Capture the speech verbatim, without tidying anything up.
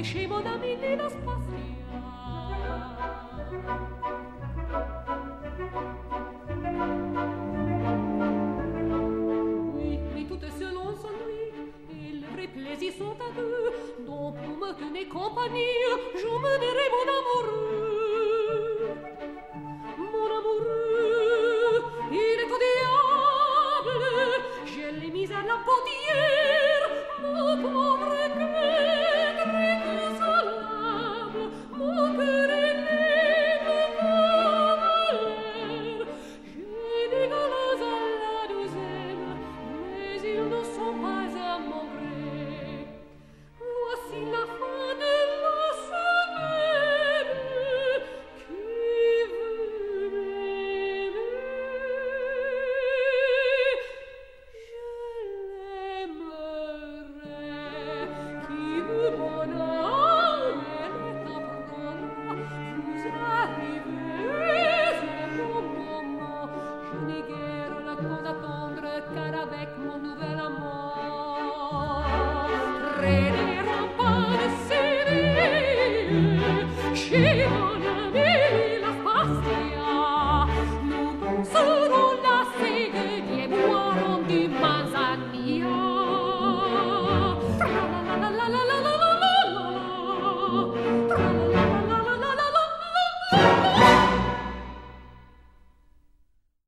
chez mon ami Lina Spazia. Oui, mais tout selon son nuit, et les vrais plaisirs sont à deux. Donc pour me tenir compagnie, je me dirai mon amoureux.